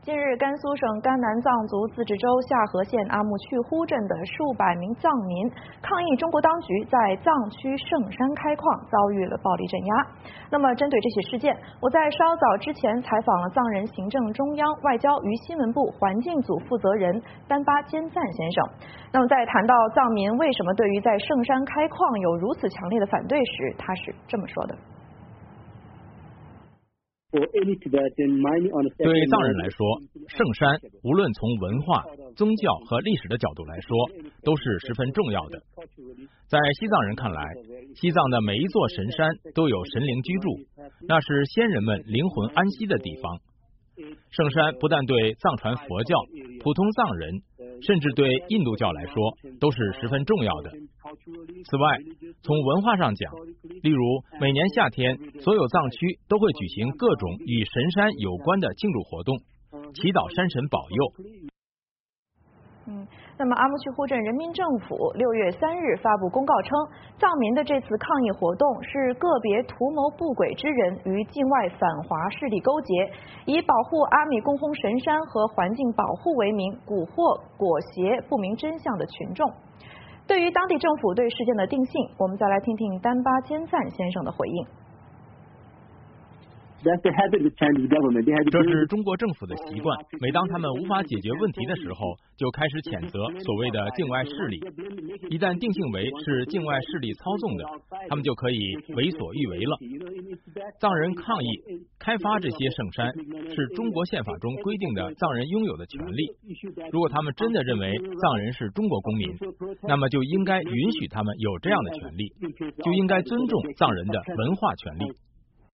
近日，甘肃省甘南藏族自治州夏河县阿木去呼镇的数百名藏民抗议中国当局在藏区圣山开矿，遭遇了暴力镇压。那么，针对这起事件，我在稍早之前采访了藏人行政中央外交与新闻部环境组负责人丹巴坚赞先生。那么，在谈到藏民为什么对于在圣山开矿有如此强烈的反对时，他是这么说的。 对藏人来说，圣山无论从文化、宗教和历史的角度来说，都是十分重要的。在西藏人看来，西藏的每一座神山都有神灵居住，那是先人们灵魂安息的地方。圣山不但对藏传佛教、普通藏人，甚至对印度教来说都是十分重要的。此外，从文化上讲，例如每年夏天，所有藏区都会举行各种与神山有关的庆祝活动，祈祷山神保佑。 那么阿木去呼镇人民政府6月3日发布公告称，藏民的这次抗议活动是个别图谋不轨之人与境外反华势力勾结，以保护阿米供奉神山和环境保护为名，蛊惑裹挟不明真相的群众。对于当地政府对事件的定性，我们再来听听丹巴坚赞先生的回应。 这是中国政府的习惯，每当他们无法解决问题的时候，就开始谴责所谓的境外势力。一旦定性为是境外势力操纵的，他们就可以为所欲为了。藏人抗议开发这些圣山，是中国宪法中规定的藏人拥有的权利。如果他们真的认为藏人是中国公民，那么就应该允许他们有这样的权利，就应该尊重藏人的文化权利。